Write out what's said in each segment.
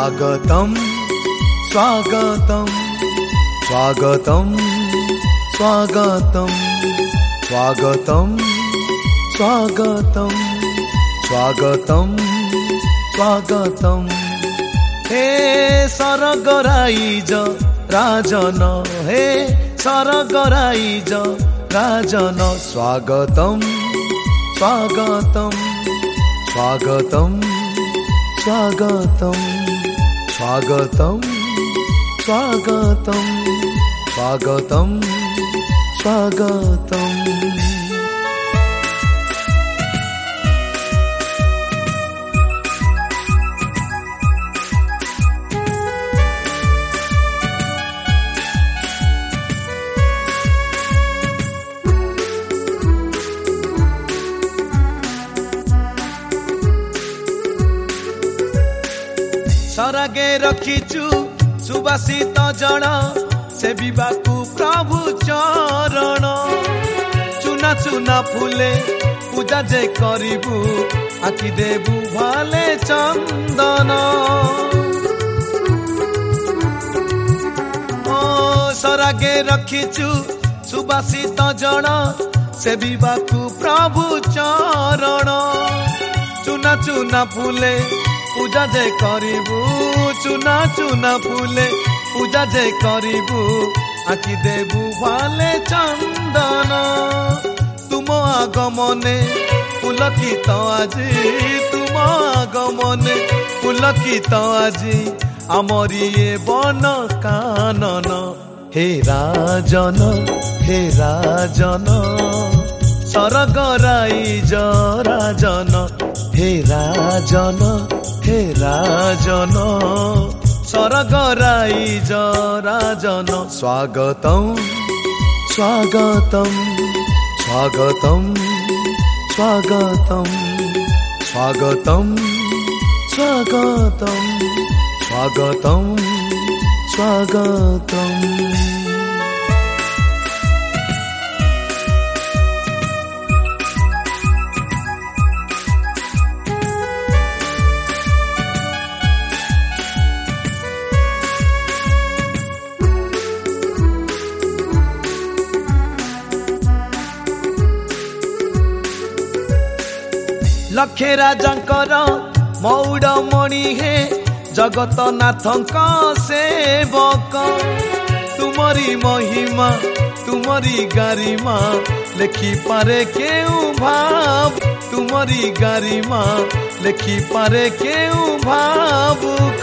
स्वागतम स्वागतम स्वागतम स्वागतम स्वागतम स्वागतम स्वागतम स्वागतम हे सरगराइज राजन हे सरगराइज राजन स्वागतम स्वागतम स्वागतम स्वागतम स्वागतम स्वागतम स्वागतम स्वागतम सरगे रखिचु सुबासित जन सेविबाकु प्रभु चरण चुना चुना फूले पूजा जे करिबु आखि देबु भाले चंदन ओ सरगे रखिचु सुबासित जन सेविबाकु प्रभु चरण चुना चुना फूले पूजा जे करिबु चुना चुना फूले पूजा जे करिबु आखि देबु भाले चंदन तुम आगमने पुलकित आजी तुम आगमने पुलकित आजी आमरी ये बन कानन हे राजन सरगराइज राजन हे राजन सरगराइज राजन स्वागतम स्वागतम स्वागतम स्वागतम स्वागतम स्वागतम स्वागतम स्वागतम लक्षे राजंकर मौड़ मणि हे जगत नाथंक सेवक तुमरी महिमा तुमरी गारिमा लेखि पारे केउ भाव तुमरी गारिमा लेखि पारे केउ भावुक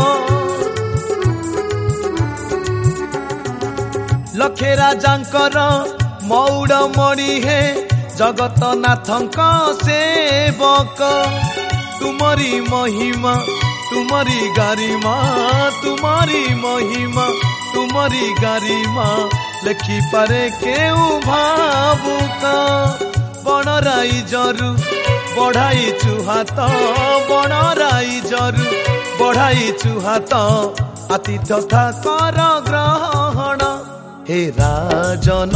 लक्षे राजंकर मौड़ मणि हे जगत नाथंक सेवक तुमरी महिमा तुमरी गारिमा तुमरी महिमा तुमरी गारिमा लेखि पारे केउ भावुक बणराई जरु बढ़ाई चुहात बणराई जरु बढ़ाई चुहात आतिथ्यता कर ग्रहण हे राजन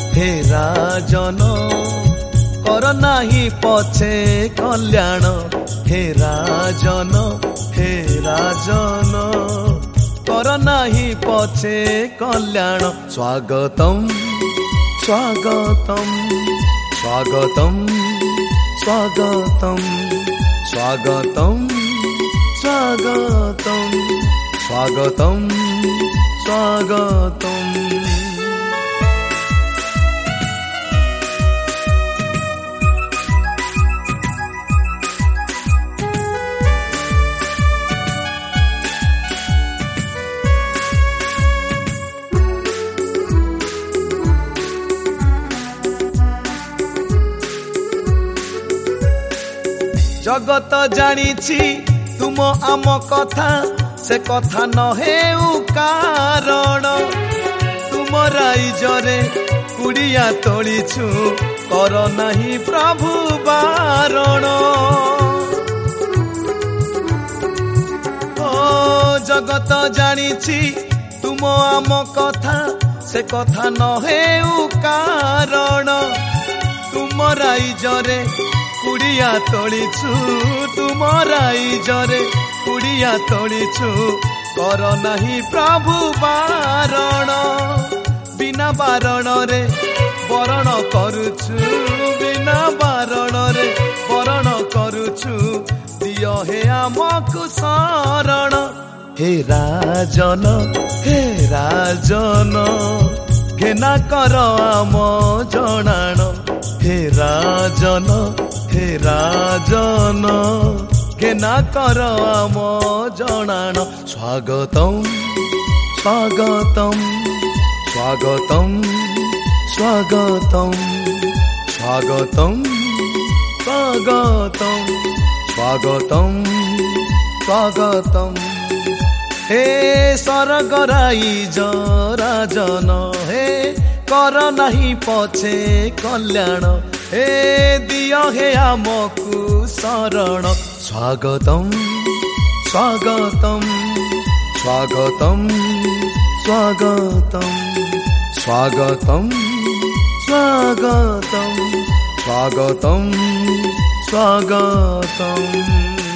कर नाही पछे कल्याण हे राजन कर नाही पछे कल्याण स्वागतम स्वागतम स्वागतम स्वागतम स्वागतम स्वागतम स्वागतम स्वागतम जगत जानिछि तुम आम कथा से कथा न हेउ कारण तुम राइजरे कुड़िया तोड़ीछु कर नाही प्रभु बारण ओ जगत जानिछि तुम आम कथा से कथा न हेउ कारण तुम राइजरे कुड़िया तोड़ीछु तुम राइजरे କୁଡ଼ିଆ ତୋଳିଛୁ କର ନାହିଁ ପ୍ରଭୁ ବାରଣ ବିନା ବାରଣରେ ବରଣ କରୁଛୁ ବିନା ବାରଣରେ ବରଣ କରୁଛୁ ଦିଅ ହେ ଆମକୁ ଶରଣ ହେ ରାଜନ ଘେନା କର ଆମ ଜଣାଣ ହେ ରାଜନ ଘେନା କର ଆମ ଜଣାଣ ସ୍ୱାଗତମ୍ ସ୍ୱାଗତମ୍ ସ୍ୱାଗତମ୍ ସ୍ୱାଗତମ୍ ସ୍ୱାଗତମ୍ ସ୍ୱାଗତମ୍ ସ୍ୱାଗତମ୍ ସ୍ୱାଗତମ୍ हे सरगराई राजन हे कर नहीं पछे कल्याण हे दियो हे आमकु शरण स्वागतम् स्वागतम् स्वागतम् स्वागतम् स्वागतम् स्वागतम् स्वागतम् स्वागतम्